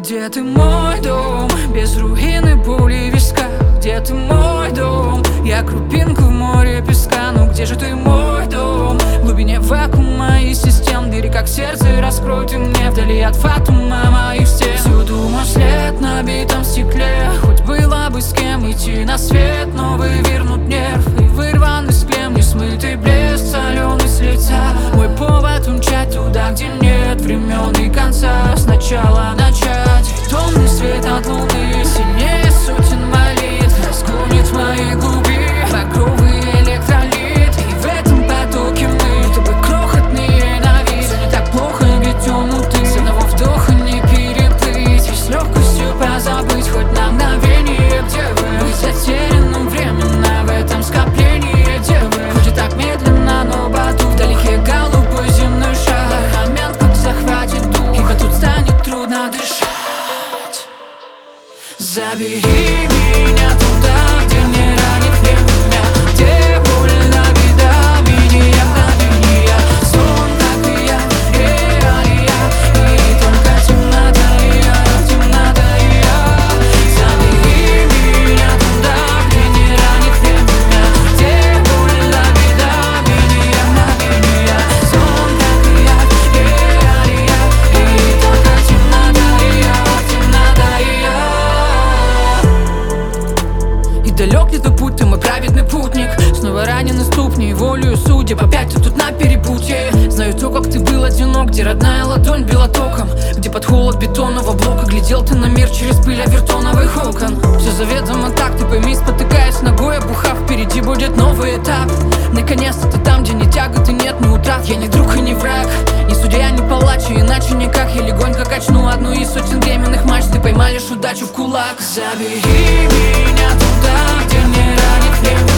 Где ты, мой дом, без руины, боли виска? Где ты, мой дом? Я крупинка в море песка. Но где же ты, мой дом? В глубине вакуума и систем. Бери как сердце, раскрой ты мне вдали от фатума моих стен. Всюду мой след на битом стекле. Хоть было бы с кем идти на свет, но вывернут нерв и вырванный с клем. Не смытый блеск, соленый с лица. Мой повод умчать туда, где нет времен и конца. Сначала начать. Томный свет от луны сильнее сотен молитв разгонит в моей глуби багровый электролит. И в этом потоке мы с тобой крохотные на вид. Все не так плохо, ведь умуты. С одного вдоха не переплыть и с легкостью позабыть хоть на мгновение, где вы. Быть затерянным временно в этом скоплении, где вы. Хоть и так медленно, но бату вдалеке голубой земной шар. Момент, как захватит дух, ибо тут станет трудно дышать. Забери меня туда, где не ранит время, где больно беда, мгновения. Сон, как и я, и только темнота и я. Забери меня туда, где не ранит время, где больно беда, мгновения. Сон, как и я, и только темнота и я. И далек ли твой путь, ты мой праведный путник? Снова ранены ступни, волею судеб. Опять ты тут на перепутье. Знаю то, как ты был одинок, где родная ладонь била током, где под холод бетонного блока глядел ты на мир через пыль авертоновых окон. Все заведомо так, ты пойми, спотыкаясь ногой, обухав, впереди будет новый этап. Наконец-то ты там, где ни тягот и нет ни утрат. Я не друг и не враг, не судья, не палач, и иначе никак. Я легонько качну одну из сотен временных матч. Ты поймаешь удачу в кулак. Забери меня туда, где не ранит время.